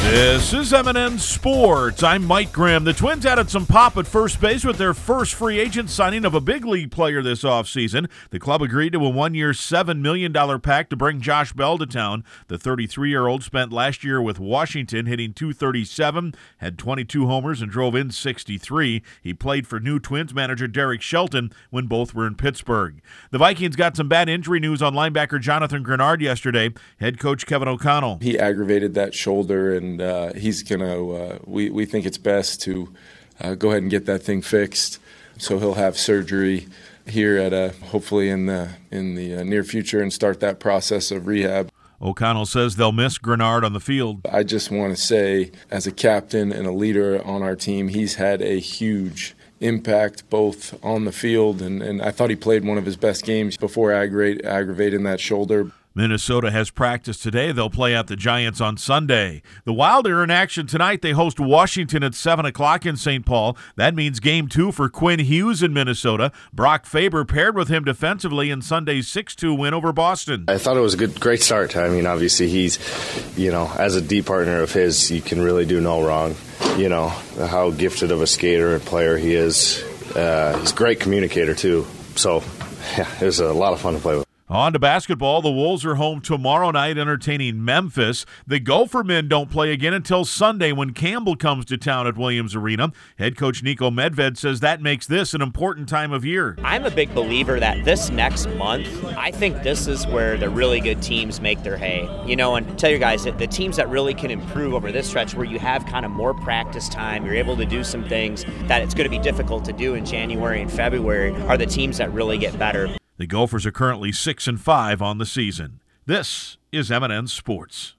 This is M&N Sports. I'm Mike Grimm. The Twins added some pop at first base with their first free agent signing of a big league player this offseason. The club agreed to a one-year, $7 million pact to bring Josh Bell to town. The 33-year-old spent last year with Washington, hitting .237, had 22 homers, and drove in 63. He played for new Twins manager Derek Shelton when both were in Pittsburgh. The Vikings got some bad injury news on linebacker Jonathan Grenard yesterday. Head coach Kevin O'Connell. He aggravated that shoulder, and he's going to we think it's best to go ahead and get that thing fixed. So he'll have surgery here at hopefully in the near future and start that process of rehab. O'Connell says they'll miss Grenard on the field. I just want to say, as a captain and a leader on our team, he's had a huge impact both on the field, and I thought he played one of his best games before aggravating that shoulder. Minnesota has practice today. They'll play at the Giants on Sunday. The Wild are in action tonight. They host Washington at 7 o'clock in St. Paul. That means Game 2 for Quinn Hughes in Minnesota. Brock Faber paired with him defensively in Sunday's 6-2 win over Boston. I thought it was a great start. I mean, obviously he's, as a D partner of his, you can really do no wrong. How gifted of a skater and player he is. He's a great communicator, too. So, yeah, it was a lot of fun to play with. On to basketball. The Wolves are home tomorrow night entertaining Memphis. The Gopher men don't play again until Sunday when Campbell comes to town at Williams Arena. Head coach Niko Medved says that makes this an important time of year. I'm a big believer that this next month, I think this is where the really good teams make their hay. And tell you guys that the teams that really can improve over this stretch where you have kind of more practice time, you're able to do some things that it's going to be difficult to do in January and February, are the teams that really get better. The Gophers are currently 6-5 on the season. This is M&N Sports.